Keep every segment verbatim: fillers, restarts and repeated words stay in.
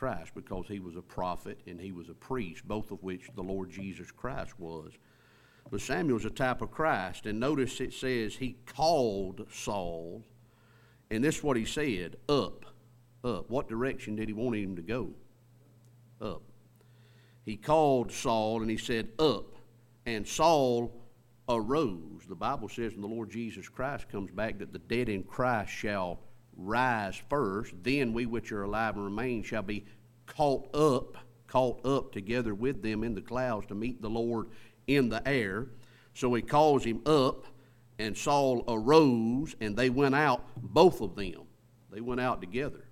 Christ, because he was a prophet and he was a priest, both of which the Lord Jesus Christ was. But Samuel's a type of Christ, and notice it says he called Saul, and this is what he said, up, up. What direction did he want him to go? Up. He called Saul, and he said, up, and Saul arose. The Bible says when the Lord Jesus Christ comes back that the dead in Christ shall rise first, then we which are alive and remain shall be caught up, caught up together with them in the clouds to meet the Lord in the air. So he calls him up, and Saul arose, and they went out, both of them. They went out together.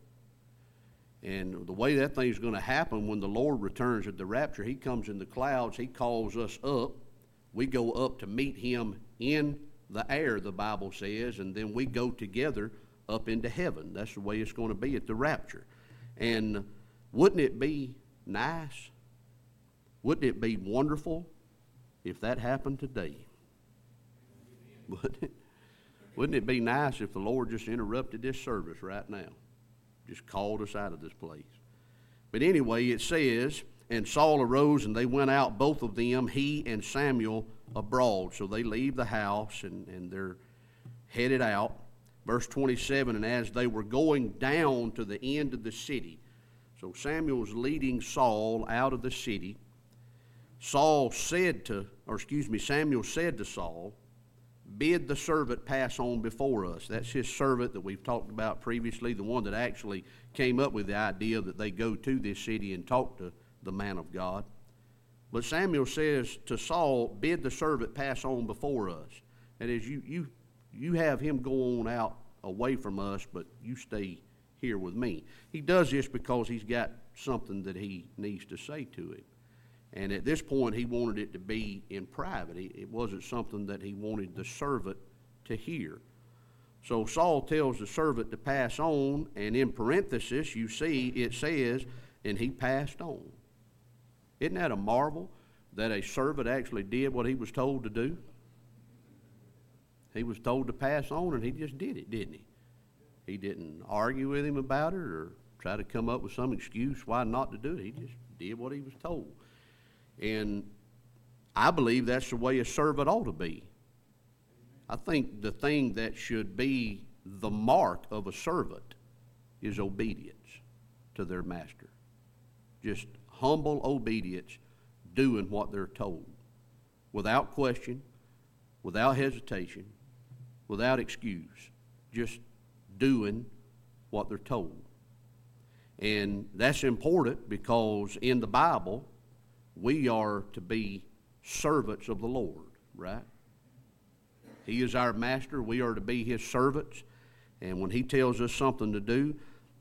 And the way that thing's going to happen when the Lord returns at the rapture, he comes in the clouds, he calls us up. We go up to meet him in the air, the Bible says, and then we go together up into heaven. That's the way it's going to be at the rapture. And wouldn't it be nice? Wouldn't it be wonderful if that happened today? Wouldn't it? Wouldn't it be nice if the Lord just interrupted this service right now? Just called us out of this place. But anyway, it says, and Saul arose, and they went out, both of them, he and Samuel, abroad. So they leave the house, and, and they're headed out. Verse twenty-seven, and as they were going down to the end of the city, so Samuel was leading Saul out of the city. Saul said to, or excuse me, Samuel said to Saul, bid the servant pass on before us. That's his servant that we've talked about previously, the one that actually came up with the idea that they go to this city and talk to the man of God. But Samuel says to Saul, bid the servant pass on before us. That is, you, you, you have him go on out away from us, but you stay here with me. He does this because he's got something that he needs to say to him. And at this point, he wanted it to be in private. It wasn't something that he wanted the servant to hear. So Saul tells the servant to pass on, and in parenthesis, you see it says, and he passed on. Isn't that a marvel that a servant actually did what he was told to do? He was told to pass on, and he just did it, didn't he? He didn't argue with him about it or try to come up with some excuse why not to do it. He just did what he was told. And I believe that's the way a servant ought to be. I think the thing that should be the mark of a servant is obedience to their master. Just humble obedience, doing what they're told, without question, without hesitation, without excuse, just doing what they're told. And that's important because in the Bible, we are to be servants of the Lord, right? He is our master. We are to be his servants. And when he tells us something to do,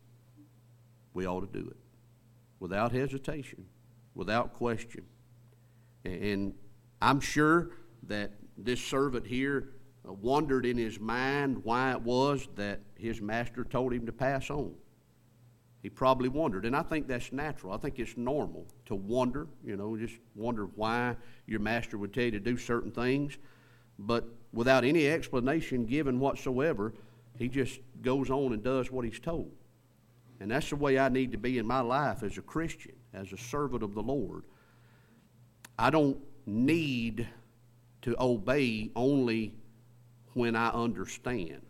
we ought to do it without hesitation, without question. And I'm sure that this servant here wondered in his mind why it was that his master told him to pass on. He probably wondered, and I think that's natural. I think it's normal to wonder, you know, just wonder why your master would tell you to do certain things. But without any explanation given whatsoever, he just goes on and does what he's told. And that's the way I need to be in my life as a Christian, as a servant of the Lord. I don't need to obey only when I understand.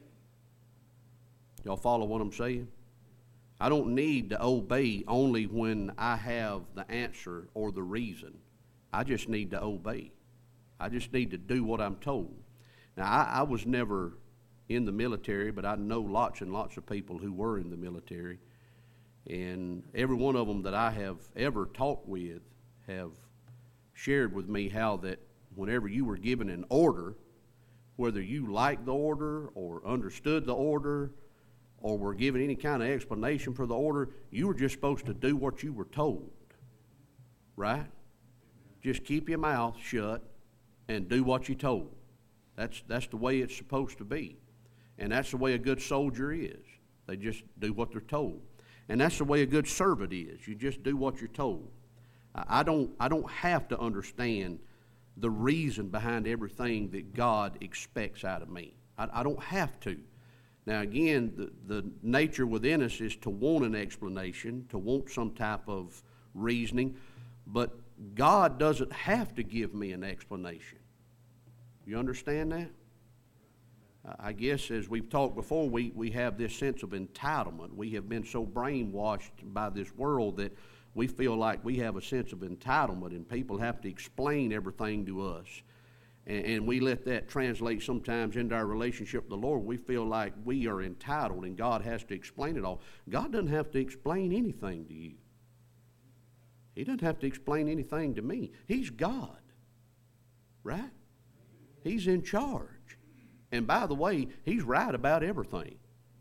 Y'all follow what I'm saying? I don't need to obey only when I have the answer or the reason. I just need to obey. I just need to do what I'm told. Now, I, I was never in the military, but I know lots and lots of people who were in the military. And every one of them that I have ever talked with have shared with me how that whenever you were given an order, whether you liked the order or understood the order or were given any kind of explanation for the order, you were just supposed to do what you were told, right? Just keep your mouth shut and do what you're told. That's, that's the way it's supposed to be. And that's the way a good soldier is. They just do what they're told. And that's the way a good servant is. You just do what you're told. I don't, I don't have to understand the reason behind everything that God expects out of me. I, I don't have to. Now again, the, the nature within us is to want an explanation, to want some type of reasoning, but God doesn't have to give me an explanation. You understand that? I guess as we've talked before, we, we have this sense of entitlement. We have been so brainwashed by this world that we feel like we have a sense of entitlement and people have to explain everything to us. And, and we let that translate sometimes into our relationship with the Lord. We feel like we are entitled and God has to explain it all. God doesn't have to explain anything to you. He doesn't have to explain anything to me. He's God, right? He's in charge. And by the way, He's right about everything.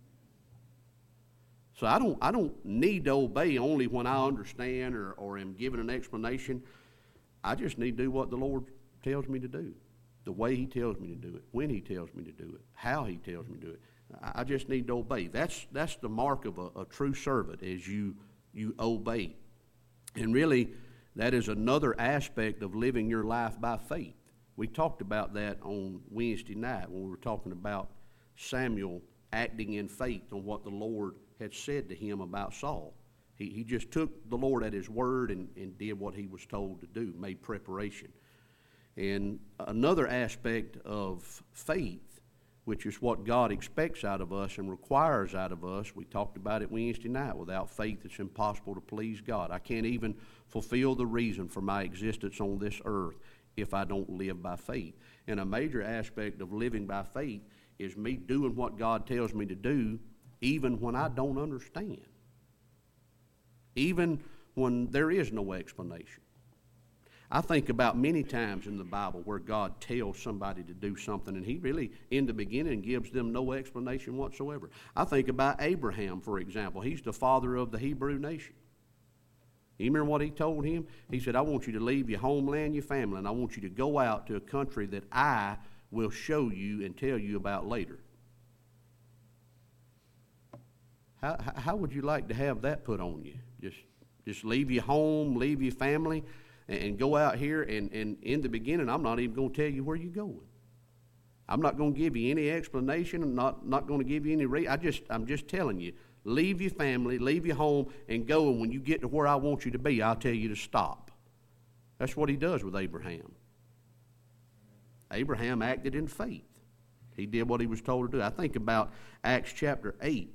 So I don't, I don't need to obey only when I understand or, or am given an explanation. I just need to do what the Lord tells me to do, the way He tells me to do it, when He tells me to do it, how He tells me to do it. I just need to obey. That's, that's the mark of a, a true servant, is you, you obey. And really, that is another aspect of living your life by faith. We talked about that on Wednesday night when we were talking about Samuel acting in faith on what the Lord had said to him about Saul. He, he just took the Lord at His word and, and did what he was told to do, made preparation. And another aspect of faith, which is what God expects out of us and requires out of us, we talked about it Wednesday night. Without faith, it's impossible to please God. I can't even fulfill the reason for my existence on this earth if I don't live by faith. And a major aspect of living by faith is me doing what God tells me to do even when I don't understand, even when there is no explanation. I think about many times in the Bible where God tells somebody to do something and He really, in the beginning, gives them no explanation whatsoever. I think about Abraham, for example. He's the father of the Hebrew nation. You remember what He told him? He said, I want you to leave your homeland, your family, and I want you to go out to a country that I will show you and tell you about later. How, how would you like to have that put on you? Just, just leave your home, leave your family, and, and go out here, and, and in the beginning, I'm not even going to tell you where you're going. I'm not going to give you any explanation. I'm not, not going to give you any reason. I just, I'm just telling you, leave your family, leave your home, and go, and when you get to where I want you to be, I'll tell you to stop. That's what He does with Abraham. Abraham acted in faith. He did what he was told to do. I think about Acts chapter eight,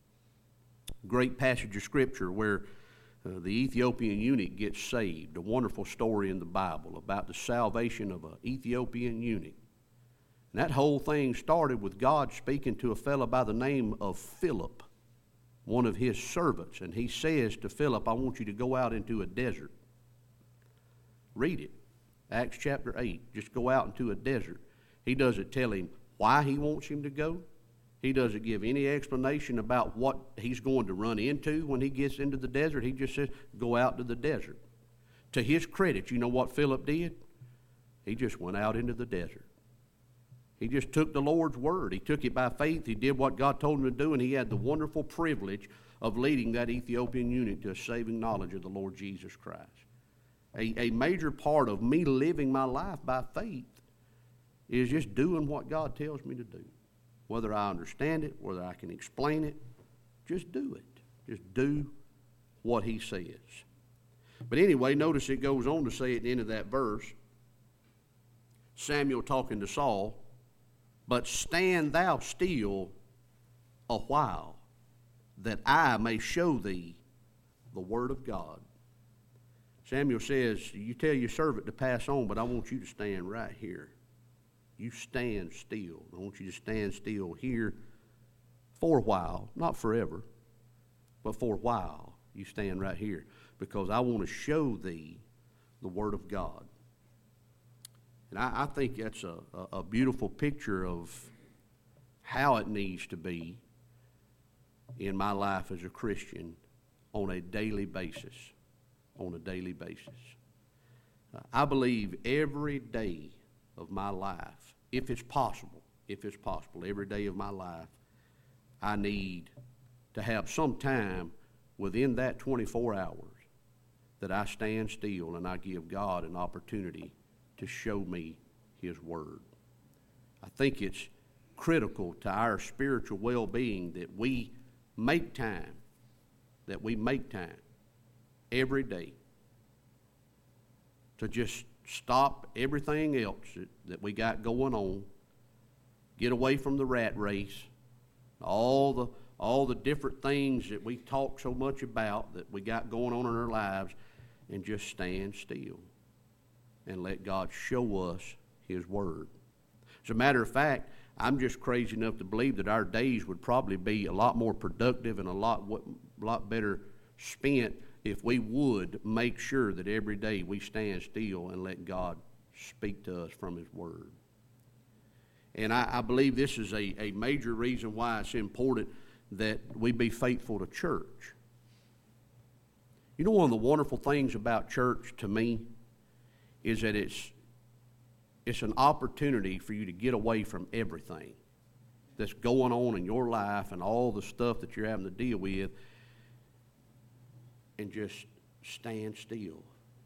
great passage of Scripture where uh, the Ethiopian eunuch gets saved, a wonderful story in the Bible about the salvation of an Ethiopian eunuch. And that whole thing started with God speaking to a fellow by the name of Philip, one of His servants, and He says to Philip, I want you to go out into a desert. Read it. Acts chapter eight. Just go out into a desert. He doesn't tell him why He wants him to go. He doesn't give any explanation about what he's going to run into when he gets into the desert. He just says, go out to the desert. To his credit, you know what Philip did? He just went out into the desert. He just took the Lord's word. He took it by faith. He did what God told him to do, and he had the wonderful privilege of leading that Ethiopian eunuch to a saving knowledge of the Lord Jesus Christ. A, a major part of me living my life by faith is just doing what God tells me to do. Whether I understand it, whether I can explain it, just do it. Just do what He says. But anyway, notice it goes on to say at the end of that verse, Samuel talking to Saul, but stand thou still a while, that I may show thee the word of God. Samuel says, you tell your servant to pass on, but I want you to stand right here. You stand still. I want you to stand still here for a while, not forever, but for a while. You stand right here because I want to show thee the Word of God. And I, I think that's a, a, a beautiful picture of how it needs to be in my life as a Christian on a daily basis. On a daily basis. I believe every day of my life, if it's possible, if it's possible, every day of my life, I need to have some time within that twenty-four hours that I stand still and I give God an opportunity to show me His Word. I think it's critical to our spiritual well-being that we make time, that we make time every day to just stop everything else that, that we got going on, get away from the rat race, all the all the different things that we talk so much about that we got going on in our lives, and just stand still and let God show us His Word. As a matter of fact, I'm just crazy enough to believe that our days would probably be a lot more productive and a lot, lot better spent if we would make sure that every day we stand still and let God speak to us from His Word. And I, I believe this is a, a major reason why it's important that we be faithful to church. You know, one of the wonderful things about church to me is that it's it's an opportunity for you to get away from everything that's going on in your life and all the stuff that you're having to deal with, and just stand still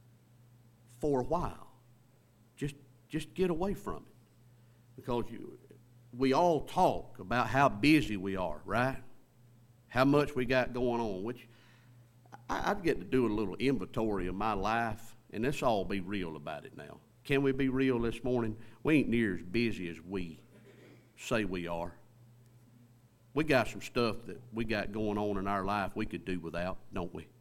for a while. Just just get away from it. Because you, we all talk about how busy we are, right? How much we got going on, which I, I'd get to do a little inventory of my life, and let's all be real about it now. Can we be real this morning? We ain't near as busy as we say we are. We got some stuff that we got going on in our life we could do without, don't we?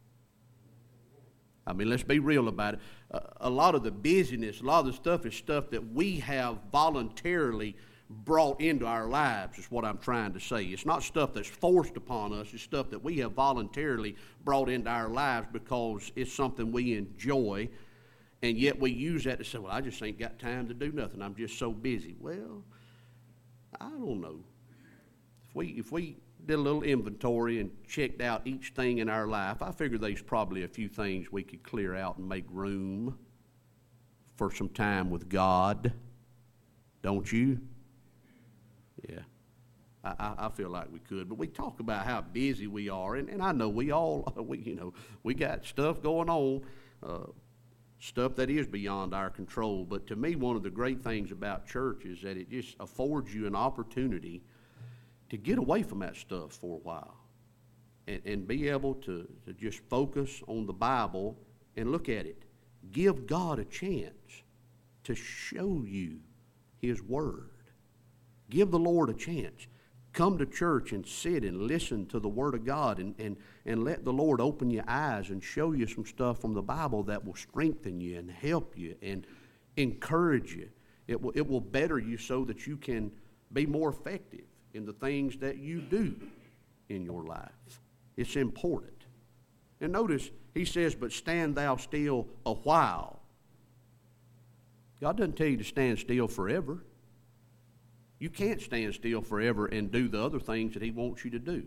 I mean, let's be real about it. Uh, a lot of the busyness, a lot of the stuff is stuff that we have voluntarily brought into our lives, is what I'm trying to say. It's not stuff that's forced upon us. It's stuff that we have voluntarily brought into our lives because it's something we enjoy, and yet we use that to say, well, I just ain't got time to do nothing. I'm just so busy. Well, I don't know. If we, if we did a little inventory and checked out each thing in our life, I figure there's probably a few things we could clear out and make room for some time with God. Don't you? Yeah. I, I feel like we could. But we talk about how busy we are, and, and I know we all, we you know, we got stuff going on, uh, stuff that is beyond our control. But to me, one of the great things about church is that it just affords you an opportunity to get away from that stuff for a while and, and be able to, to just focus on the Bible and look at it. Give God a chance to show you His Word. Give the Lord a chance. Come to church and sit and listen to the Word of God, and, and, and let the Lord open your eyes and show you some stuff from the Bible that will strengthen you and help you and encourage you. It will, it will better you so that you can be more effective in the things that you do in your life. It's important. And notice, he says, but stand thou still a while. God doesn't tell you to stand still forever. You can't stand still forever and do the other things that he wants you to do.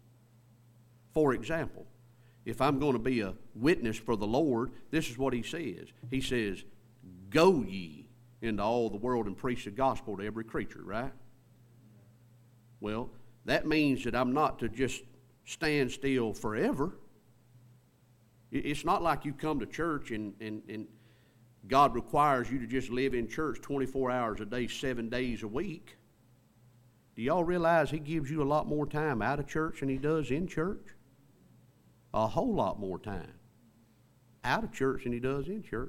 For example, if I'm going to be a witness for the Lord, this is what he says. He says, go ye into all the world and preach the gospel to every creature, right? Well, that means that I'm not to just stand still forever. It's not like you come to church and, and, and God requires you to just live in church twenty-four hours a day, seven days a week. Do y'all realize he gives you a lot more time out of church than he does in church? A whole lot more time out of church than he does in church.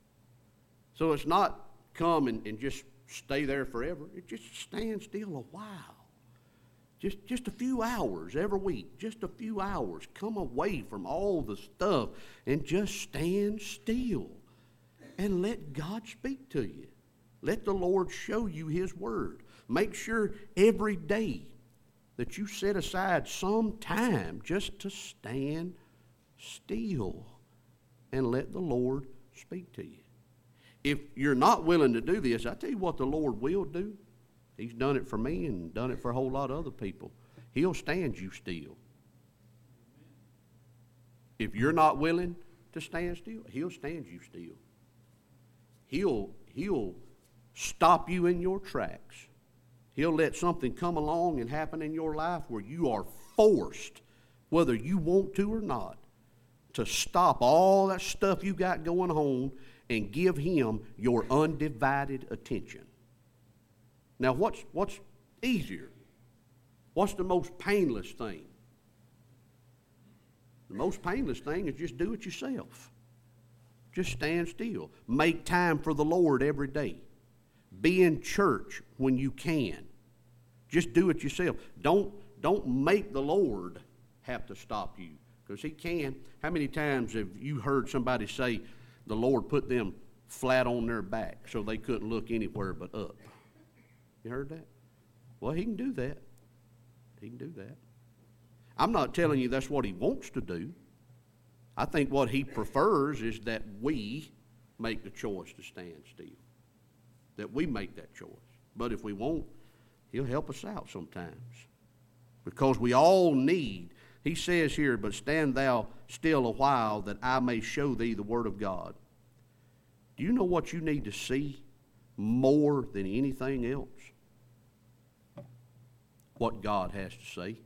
So it's not come and, and just stay there forever. It just stand still a while. Just, just a few hours every week, just a few hours. Come away from all the stuff and just stand still and let God speak to you. Let the Lord show you his word. Make sure every day that you set aside some time just to stand still and let the Lord speak to you. If you're not willing to do this, I tell you what the Lord will do. He's done it for me and done it for a whole lot of other people. He'll stand you still. If you're not willing to stand still, he'll stand you still. He'll, he'll stop you in your tracks. He'll let something come along and happen in your life where you are forced, whether you want to or not, to stop all that stuff you got going on and give him your undivided attention. Now, what's, what's easier? What's the most painless thing? The most painless thing is just do it yourself. Just stand still. Make time for the Lord every day. Be in church when you can. Just do it yourself. Don't, don't make the Lord have to stop you, because He can. How many times have you heard somebody say the Lord put them flat on their back so they couldn't look anywhere but up? You heard that? Well, He can do that. He can do that. I'm not telling you that's what He wants to do. I think what He prefers is that we make the choice to stand still. That we make that choice. But if we won't, He'll help us out sometimes. Because we all need, He says here, but stand thou still a while that I may show thee the word of God. Do you know what you need to see more than anything else? What God has to say.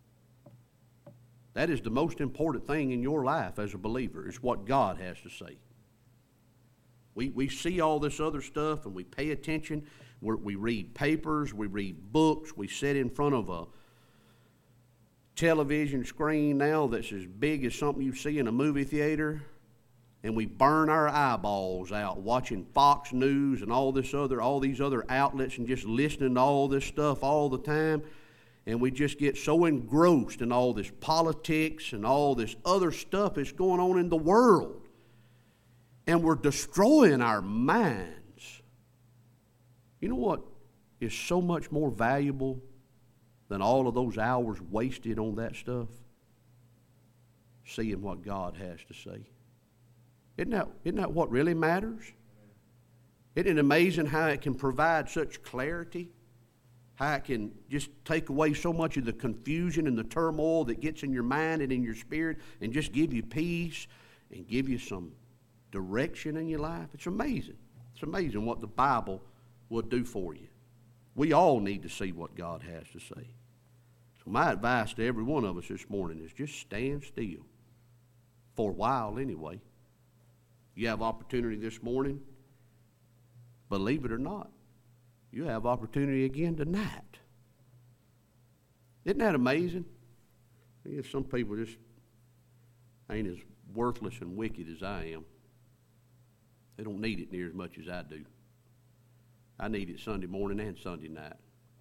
That is the most important thing in your life as a believer, is what God has to say. We, we see all this other stuff and we pay attention. We're, we read papers, we read books, we sit in front of a television screen now that's as big as something you see in a movie theater, and we burn our eyeballs out watching Fox News and all this other, all these other outlets, and just listening to all this stuff all the time. And we just get so engrossed in all this politics and all this other stuff that's going on in the world. And we're destroying our minds. You know what is so much more valuable than all of those hours wasted on that stuff? Seeing what God has to say. Isn't that, isn't that what really matters? Isn't it amazing how it can provide such clarity? How it can just take away so much of the confusion and the turmoil that gets in your mind and in your spirit, and just give you peace and give you some direction in your life. It's amazing. It's amazing what the Bible will do for you. We all need to see what God has to say. So my advice to every one of us this morning is just stand still. For a while anyway. You have opportunity this morning. Believe it or not, you have opportunity again tonight. Isn't that amazing? I guess some people just ain't as worthless and wicked as I am. They don't need it near as much as I do. I need it Sunday morning and Sunday night.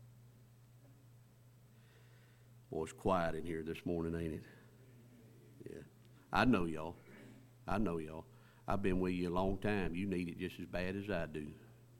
Boy, it's quiet in here this morning, ain't it? Yeah. I know y'all. I know y'all. I've been with you a long time. You need it just as bad as I do.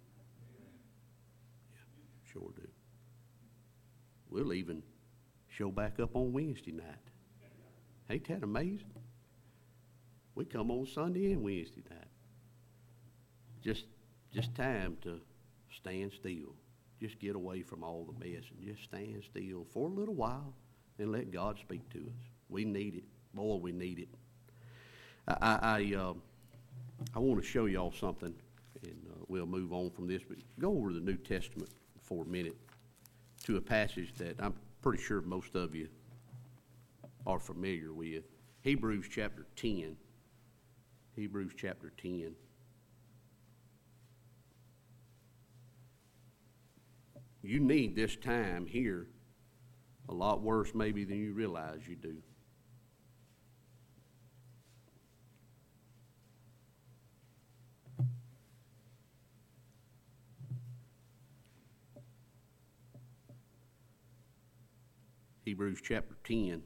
Sure do. We'll even show back up on Wednesday night. Ain't that amazing? We come on Sunday and Wednesday night. Just, just time to stand still. Just get away from all the mess and just stand still for a little while and let God speak to us. We need it. Boy, we need it. I, I, I, uh, I want to show y'all something, and uh, we'll move on from this. But go over to the New Testament for a minute to a passage that I'm pretty sure most of you are familiar with. Hebrews chapter ten. Hebrews chapter ten. You need this time here a lot worse maybe than you realize you do. Hebrews chapter ten,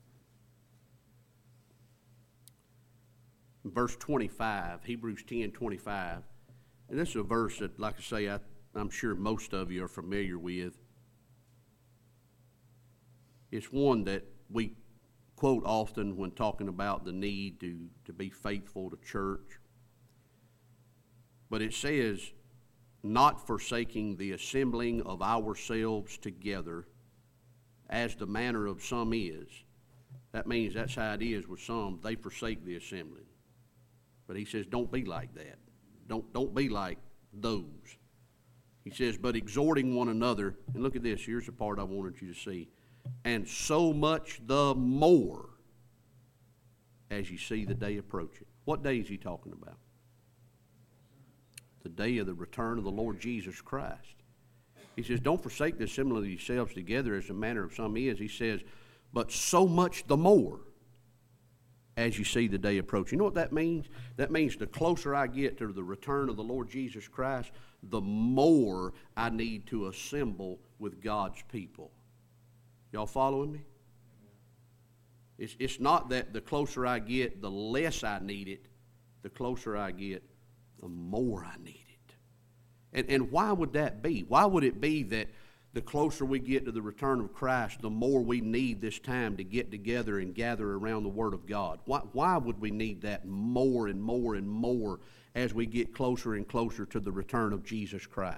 verse twenty-five, Hebrews ten, twenty-five. And this is a verse that, like I say, I, I'm sure most of you are familiar with. It's one that we quote often when talking about the need to, to be faithful to church. But it says, not forsaking the assembling of ourselves together, as the manner of some is. That means that's how it is with some. They forsake the assembling. But he says, don't be like that. Don't, don't be like those. He says, but exhorting one another, and look at this, here's the part I wanted you to see, and so much the more as you see the day approaching. What day is he talking about? The day of the return of the Lord Jesus Christ. He says, don't forsake the assembling of yourselves together as the manner of some is. He says, but so much the more as you see the day approach. You know what that means? That means the closer I get to the return of the Lord Jesus Christ, the more I need to assemble with God's people. Y'all following me? It's, it's not that the closer I get, the less I need it. The closer I get, the more I need it. And, and why would that be? Why would it be that the closer we get to the return of Christ, the more we need this time to get together and gather around the Word of God? Why, why would we need that more and more and more as we get closer and closer to the return of Jesus Christ?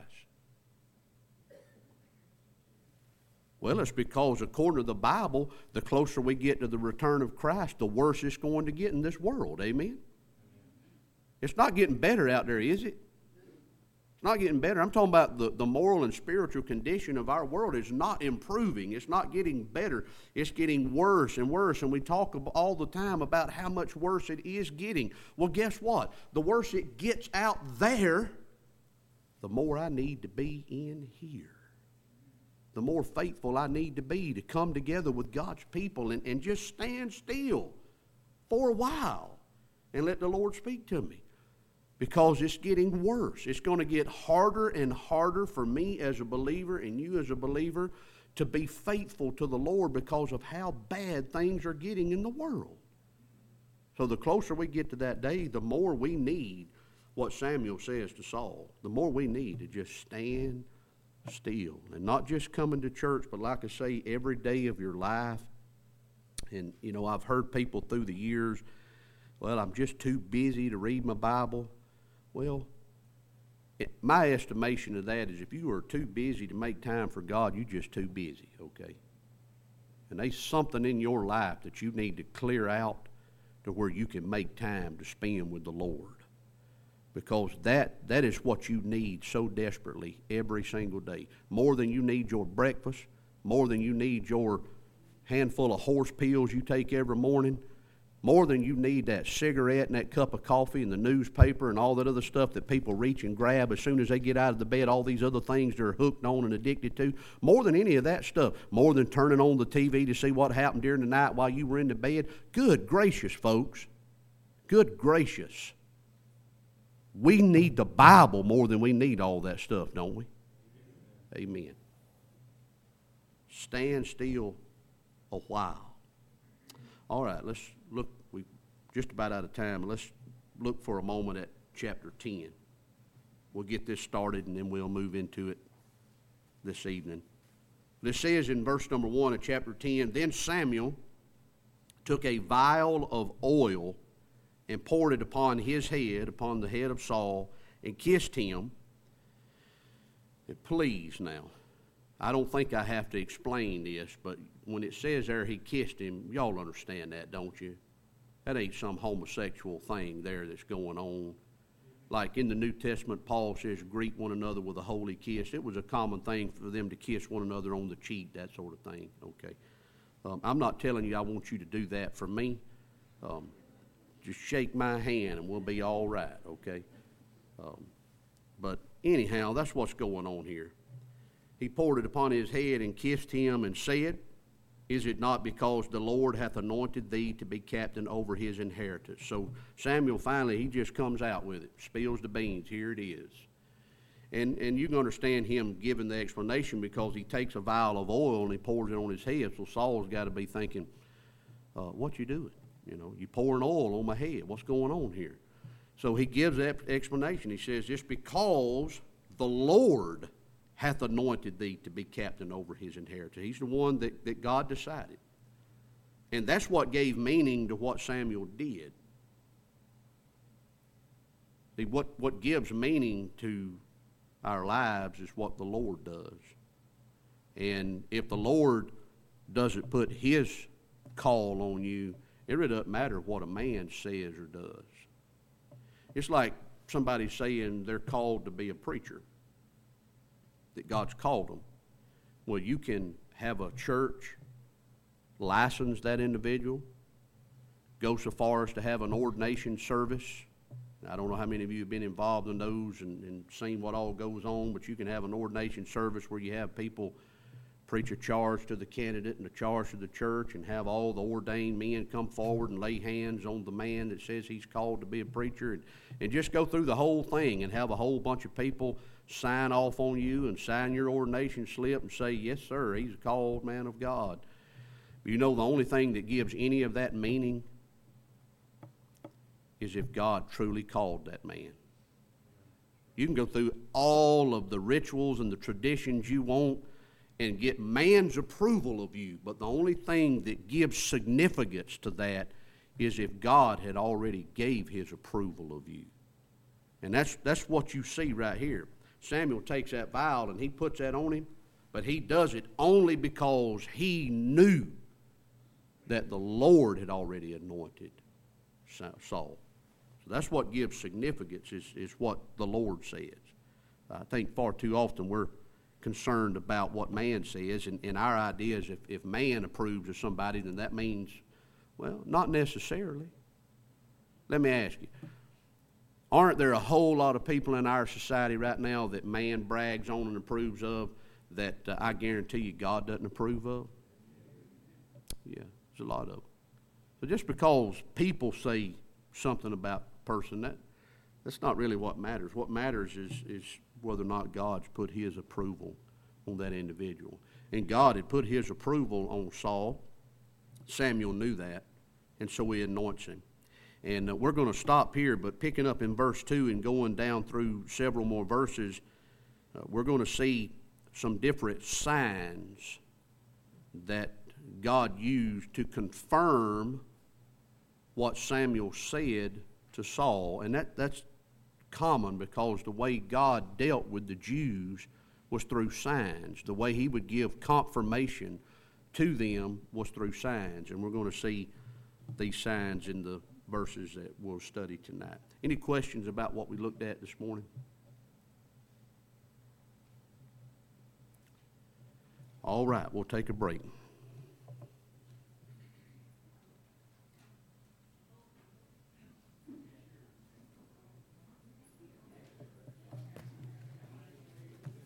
Well, it's because according to the Bible, the closer we get to the return of Christ, the worse it's going to get in this world. Amen? It's not getting better out there, is it? It's not getting better. I'm talking about the, the moral and spiritual condition of our world is not improving. It's not getting better. It's getting worse and worse. And we talk all the time about how much worse it is getting. Well, guess what? The worse it gets out there, the more I need to be in here. The more faithful I need to be to come together with God's people and, and just stand still for a while and let the Lord speak to me. Because it's getting worse. It's going to get harder and harder for me as a believer and you as a believer to be faithful to the Lord because of how bad things are getting in the world. So the closer we get to that day, the more we need what Samuel says to Saul. The more we need to just stand still. And not just coming to church, but like I say, every day of your life. And, you know, I've heard people through the years, well, I'm just too busy to read my Bible. Well, it, my estimation of that is if you are too busy to make time for God, you're just too busy, okay? And there's something in your life that you need to clear out to where you can make time to spend with the Lord. Because that, that is what you need so desperately every single day. More than you need your breakfast, more than you need your handful of horse pills you take every morning, more than you need that cigarette and that cup of coffee and the newspaper and all that other stuff that people reach and grab as soon as they get out of the bed, all these other things they're hooked on and addicted to. More than any of that stuff, more than turning on the T V to see what happened during the night while you were in the bed. Good gracious, folks. Good gracious. We need the Bible more than we need all that stuff, don't we? Amen. Stand still a while. All right, let's look. We're just about out of time. Let's look for a moment at chapter ten. We'll get this started and then we'll move into it this evening. This says in verse number one of chapter ten, then Samuel took a vial of oil and poured it upon his head, upon the head of Saul, and kissed him. And please now, I don't think I have to explain this, but when it says there he kissed him, y'all understand that, don't you? That ain't some homosexual thing there that's going on. Like in the New Testament, Paul says, greet one another with a holy kiss. It was a common thing for them to kiss one another on the cheek, that sort of thing, okay? Um, I'm not telling you I want you to do that for me. Um, just shake my hand and we'll be all right, okay? Um, but anyhow, that's what's going on here. He poured it upon his head and kissed him and said, is it not because the Lord hath anointed thee to be captain over his inheritance? So Samuel finally, he just comes out with it, spills the beans, here it is. And and you can understand him giving the explanation because he takes a vial of oil and he pours it on his head. So Saul's got to be thinking, uh, what you doing? You know, you pouring oil on my head. What's going on here? So he gives that explanation. He says, just because the Lord hath anointed thee to be captain over his inheritance. He's the one that, that God decided. And that's what gave meaning to what Samuel did. See, what, what gives meaning to our lives is what the Lord does. And if the Lord doesn't put his call on you, it really doesn't matter what a man says or does. It's like somebody saying they're called to be a preacher, that God's called them. Well, you can have a church license that individual, go so far as to have an ordination service, I don't know how many of you have been involved in those and, and seen what all goes on, but you can have an ordination service where you have people preach a charge to the candidate and a charge to the church and have all the ordained men come forward and lay hands on the man that says he's called to be a preacher, and, and just go through the whole thing and have a whole bunch of people sign off on you and sign your ordination slip and say, yes, sir, he's a called man of God. You know, the only thing that gives any of that meaning is if God truly called that man. You can go through all of the rituals and the traditions you want and get man's approval of you, but the only thing that gives significance to that is if God had already gave his approval of you. And that's that's what you see right here. Samuel takes that vial and he puts that on him, but he does it only because he knew that the Lord had already anointed Saul. So that's what gives significance, is, is what the Lord says. I think far too often we're concerned about what man says, and, and our idea is if, if man approves of somebody, then that means, well, not necessarily. Let me ask you, aren't there a whole lot of people in our society right now that man brags on and approves of that uh, I guarantee you God doesn't approve of? Yeah, there's a lot of them. So just because people say something about a person, that, that's not really what matters. What matters is, is whether or not God's put his approval on that individual. And God had put his approval on Saul. Samuel knew that, and so he anoints him. And uh, we're going to stop here, but picking up in verse two and going down through several more verses, uh, we're going to see some different signs that God used to confirm what Samuel said to Saul. And that, that's common because the way God dealt with the Jews was through signs. The way he would give confirmation to them was through signs. And we're going to see these signs in the verses that we'll study tonight. Any questions about what we looked at this morning? All right, we'll take a break.